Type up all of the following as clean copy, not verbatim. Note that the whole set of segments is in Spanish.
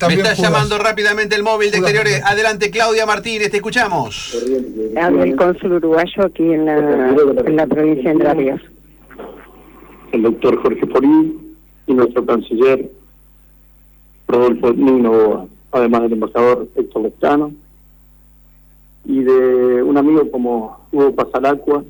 Me está llamando rápidamente el móvil de Exteriores. Adelante, Claudia Martínez, te escuchamos. Habla el cónsul uruguayo aquí en la provincia de Entre Ríos. El doctor Jorge Forí y nuestro canciller Rodolfo Nino, además del embajador Héctor Lestano, y de un amigo como Hugo Pasalacqua,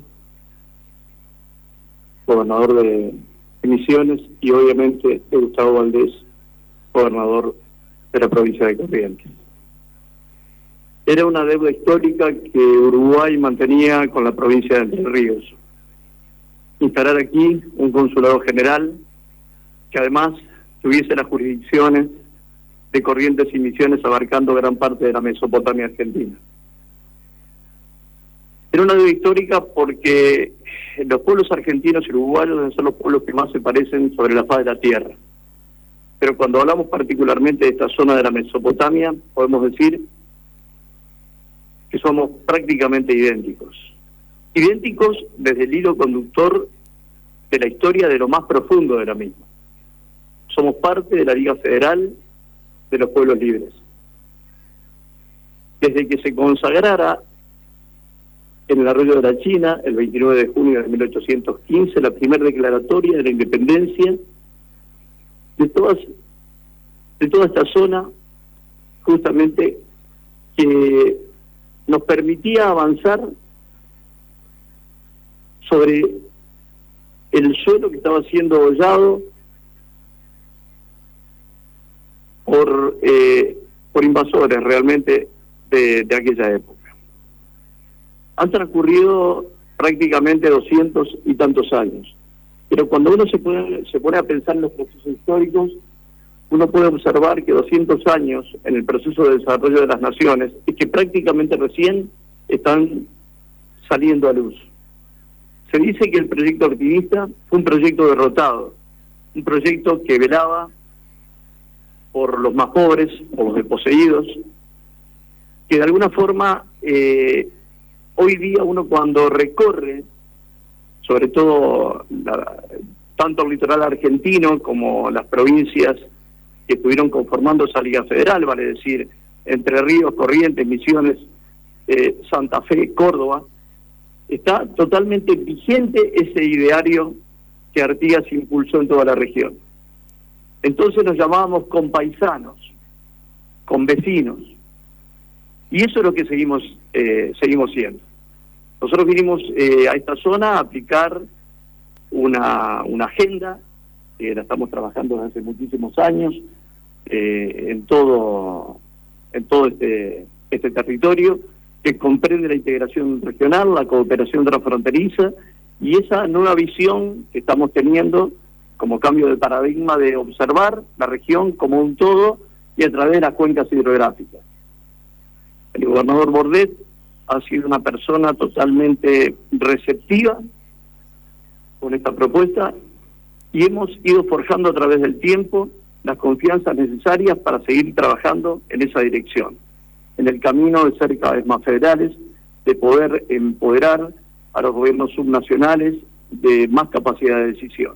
gobernador de Misiones, y obviamente de Gustavo Valdés, gobernador de la provincia de Corrientes. Era una deuda histórica que Uruguay mantenía con la provincia de Entre Ríos. Instalar aquí un consulado general que además tuviese las jurisdicciones de Corrientes y Misiones, abarcando gran parte de la Mesopotamia argentina. Era una deuda histórica porque los pueblos argentinos y uruguayos deben ser los pueblos que más se parecen sobre la faz de la tierra. Pero cuando hablamos particularmente de esta zona de la Mesopotamia, podemos decir que somos prácticamente idénticos. Idénticos desde el hilo conductor de la historia de lo más profundo de la misma. Somos parte de la Liga Federal de los Pueblos Libres. Desde que se consagrara en el Arroyo de la China, el 29 de junio de 1815, la primera declaratoria de la independencia de toda esta zona, justamente, que nos permitía avanzar sobre el suelo que estaba siendo hollado por invasores realmente de aquella época. Han transcurrido prácticamente 200 y tantos años, pero cuando uno se pone a pensar en los procesos históricos, uno puede observar que 200 años en el proceso de desarrollo de las naciones es que prácticamente recién están saliendo a luz. Se dice que el proyecto Ortinista fue un proyecto derrotado, un proyecto que velaba por los más pobres, por los desposeídos, que de alguna forma hoy día uno cuando recorre, sobre todo tanto el litoral argentino como las provincias que estuvieron conformando esa Liga Federal, vale decir, Entre Ríos, Corrientes, Misiones, Santa Fe, Córdoba, está totalmente vigente ese ideario que Artigas impulsó en toda la región. Entonces nos llamábamos compaisanos, convecinos, y eso es lo que seguimos siendo. Nosotros vinimos a esta zona a aplicar una agenda que la estamos trabajando desde hace muchísimos años en todo este territorio, que comprende la integración regional, la cooperación transfronteriza y esa nueva visión que estamos teniendo como cambio de paradigma de observar la región como un todo y a través de las cuencas hidrográficas. El gobernador Bordet ha sido una persona totalmente receptiva con esta propuesta y hemos ido forjando a través del tiempo las confianzas necesarias para seguir trabajando en esa dirección, en el camino de ser cada vez más federales, de poder empoderar a los gobiernos subnacionales de más capacidad de decisión.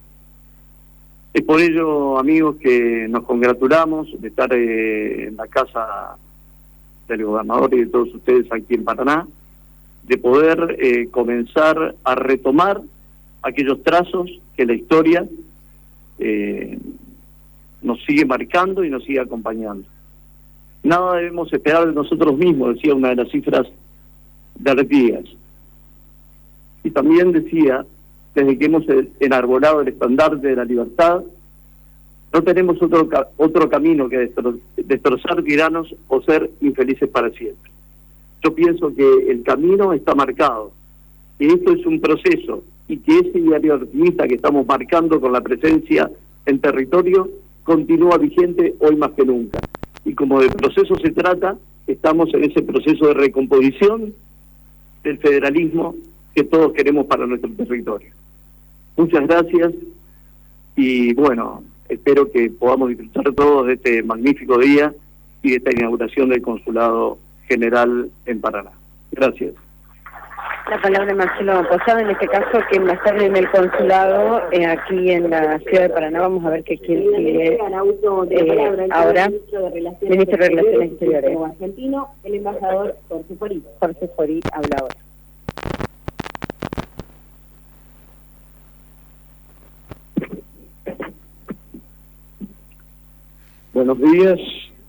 Es por ello, amigos, que nos congratulamos de estar en la casa del gobernador y de todos ustedes aquí en Paraná, de poder comenzar a retomar aquellos trazos que la historia nos sigue marcando y nos sigue acompañando. Nada debemos esperar de nosotros mismos, decía una de las cifras de Artigas. Y también decía, desde que hemos enarbolado el estandarte de la libertad, no tenemos otro camino que destrozar tiranos o ser infelices para siempre. Yo pienso que el camino está marcado, que esto es un proceso y que ese ideario optimista que estamos marcando con la presencia en territorio continúa vigente hoy más que nunca. Y como de proceso se trata, estamos en ese proceso de recomposición del federalismo que todos queremos para nuestro territorio. Muchas gracias y bueno, espero que podamos disfrutar todos de este magnífico día y de esta inauguración del Consulado General en Paraná. Gracias. La palabra de Marcelo Posada, en este caso, quien va a estar en el consulado aquí en la ciudad de Paraná. Vamos a ver quién sigue ahora. Ministro de Relaciones Exteriores. Argentino, el embajador Jorge Forí. Jorge Forí habla ahora. Buenos días.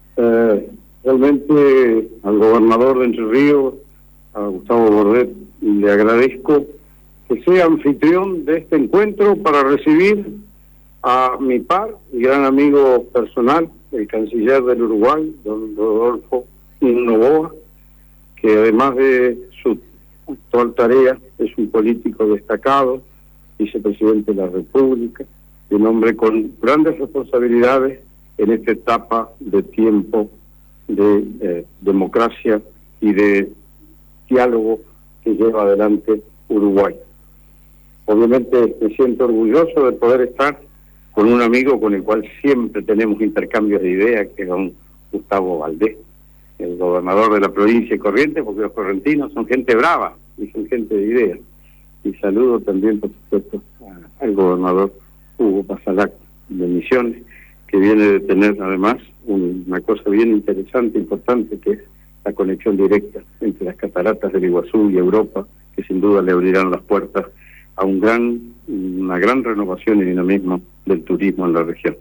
Realmente al gobernador de Entre Ríos, a Gustavo Bordet, le agradezco que sea anfitrión de este encuentro para recibir a mi par y gran amigo personal, el canciller del Uruguay, don Rodolfo Noboa, que además de su actual tarea es un político destacado, vicepresidente de la República, y un hombre con grandes responsabilidades en esta etapa de tiempo de democracia y de diálogo que lleva adelante Uruguay. Obviamente me siento orgulloso de poder estar con un amigo con el cual siempre tenemos intercambios de ideas, que es don Gustavo Valdés, el gobernador de la provincia de Corrientes, porque los correntinos son gente brava y son gente de ideas. Y saludo también, por supuesto, al gobernador Hugo Pasalac de Misiones, que viene de tener además una cosa bien interesante, importante, que es la conexión directa entre las cataratas del Iguazú y Europa, que sin duda le abrirán las puertas a una gran renovación y dinamismo del turismo en la región.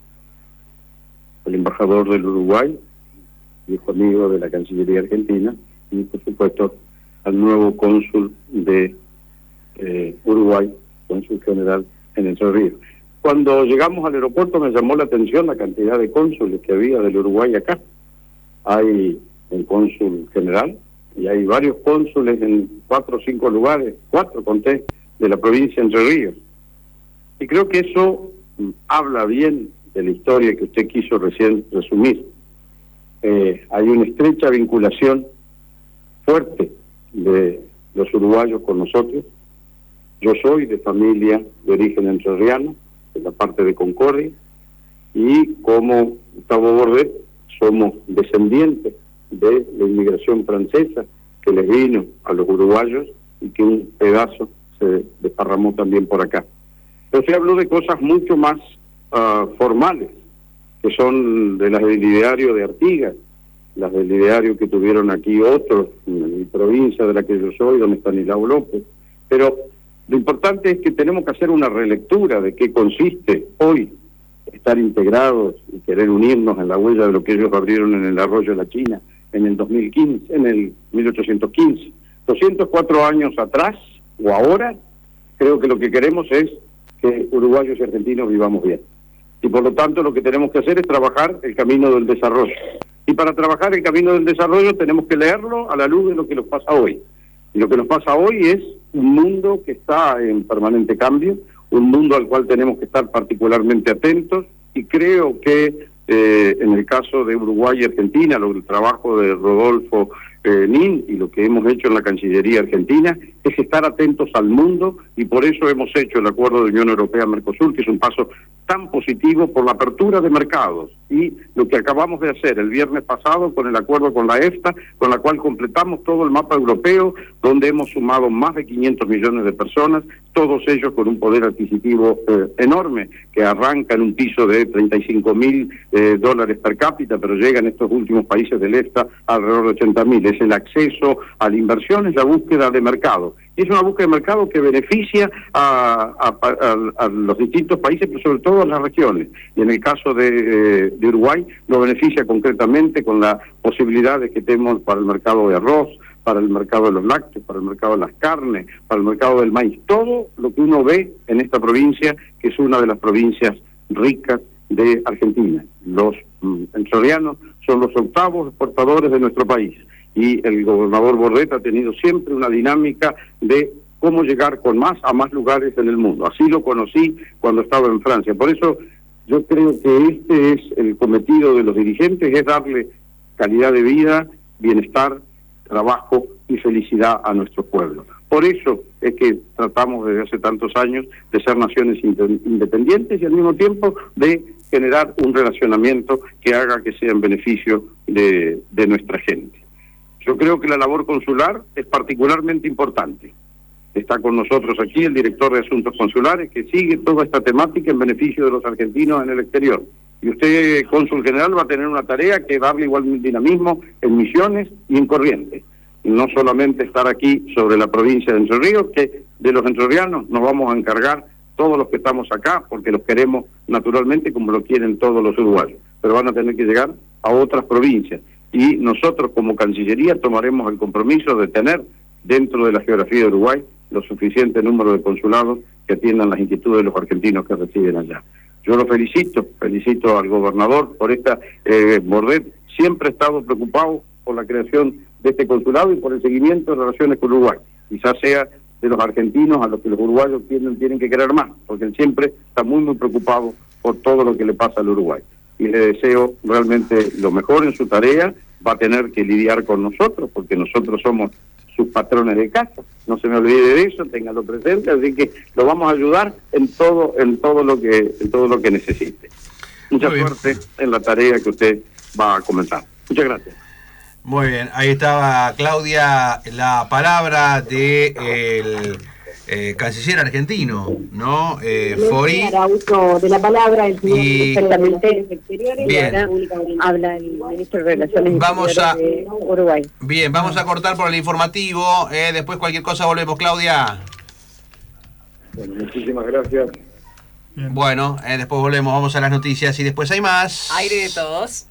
El embajador del Uruguay, viejo amigo de la Cancillería Argentina, y por supuesto al nuevo cónsul de Uruguay, cónsul general en Entre Ríos. Cuando llegamos al aeropuerto me llamó la atención la cantidad de cónsules que había del Uruguay acá. Hay un cónsul general y hay varios cónsules en 4 o 5 lugares, 4 conté, de la provincia de Entre Ríos. Y creo que eso habla bien de la historia que usted quiso recién resumir. Hay una estrecha vinculación fuerte de los uruguayos con nosotros. Yo soy de familia de origen entrerriano, de la parte de Concordia, y como Gustavo Bordet somos descendientes de la inmigración francesa que les vino a los uruguayos y que un pedazo se desparramó también por acá. Pero se habló de cosas mucho más formales, que son de las del ideario de Artigas, las del ideario que tuvieron aquí otros, en mi provincia de la que yo soy, don Estanislao López. Pero lo importante es que tenemos que hacer una relectura de qué consiste hoy estar integrados y querer unirnos en la huella de lo que ellos abrieron en el Arroyo de la China en el 2015, en el 1815. 204 años atrás o ahora, creo que lo que queremos es que uruguayos y argentinos vivamos bien. Y por lo tanto lo que tenemos que hacer es trabajar el camino del desarrollo. Y para trabajar el camino del desarrollo tenemos que leerlo a la luz de lo que nos pasa hoy. Y lo que nos pasa hoy es un mundo que está en permanente cambio, un mundo al cual tenemos que estar particularmente atentos, y creo que en el caso de Uruguay y Argentina, el trabajo de Rodolfo Nin y lo que hemos hecho en la Cancillería Argentina es estar atentos al mundo, y por eso hemos hecho el acuerdo de Unión Europea-Mercosur, que es un paso tan positivo por la apertura de mercados, y lo que acabamos de hacer el viernes pasado con el acuerdo con la EFTA, con la cual completamos todo el mapa europeo, donde hemos sumado más de 500 millones de personas, todos ellos con un poder adquisitivo enorme, que arranca en un piso de $35.000 per cápita, pero llega en estos últimos países del EFTA alrededor de 80.000. Es el acceso a la inversión, es la búsqueda de mercado. Y es una búsqueda de mercado que beneficia a los distintos países, pero sobre todo a las regiones. Y en el caso de Uruguay, lo beneficia concretamente con las posibilidades que tenemos para el mercado de arroz, para el mercado de los lácteos, para el mercado de las carnes, para el mercado del maíz. Todo lo que uno ve en esta provincia, que es una de las provincias ricas de Argentina. Los entrerrianos son los 8º exportadores de nuestro país. Y el gobernador Bordet ha tenido siempre una dinámica de cómo llegar con más a más lugares en el mundo. Así lo conocí cuando estaba en Francia. Por eso yo creo que este es el cometido de los dirigentes, es darle calidad de vida, bienestar, trabajo y felicidad a nuestro pueblo. Por eso es que tratamos desde hace tantos años de ser naciones independientes y al mismo tiempo de generar un relacionamiento que haga que sea en beneficio de nuestra gente. Yo creo que la labor consular es particularmente importante. Está con nosotros aquí el director de Asuntos Consulares, que sigue toda esta temática en beneficio de los argentinos en el exterior. Y usted, cónsul general, va a tener una tarea que darle igual dinamismo en Misiones y en Corrientes. Y no solamente estar aquí sobre la provincia de Entre Ríos, que de los entrerrianos nos vamos a encargar todos los que estamos acá, porque los queremos naturalmente como lo quieren todos los uruguayos. Pero van a tener que llegar a otras provincias. Y nosotros como Cancillería tomaremos el compromiso de tener dentro de la geografía de Uruguay lo suficiente número de consulados que atiendan las inquietudes de los argentinos que residen allá. Yo lo felicito al gobernador por esta... Bordet siempre ha estado preocupado por la creación de este consulado y por el seguimiento de relaciones con Uruguay. Quizás sea de los argentinos a los que los uruguayos tienen que querer más, porque él siempre está muy preocupado por todo lo que le pasa al Uruguay. Y le deseo realmente lo mejor en su tarea. Va a tener que lidiar con nosotros, porque nosotros somos sus patrones de casa. No se me olvide de eso, téngalo presente, así que lo vamos a ayudar en todo lo que necesite. Mucha suerte en la tarea que usted va a comenzar. Muchas gracias. Muy bien, ahí estaba Claudia, la palabra de el canciller argentino, ¿no? Fori. Uso de la palabra el señor exactamente. Exteriores. Bien. Habla el ministro de Relaciones Exteriores de Uruguay. Bien, vamos a cortar por el informativo. Después cualquier cosa volvemos, Claudia. Bueno, muchísimas gracias. Bueno, después volvemos, vamos a las noticias y después hay más. Aire de todos.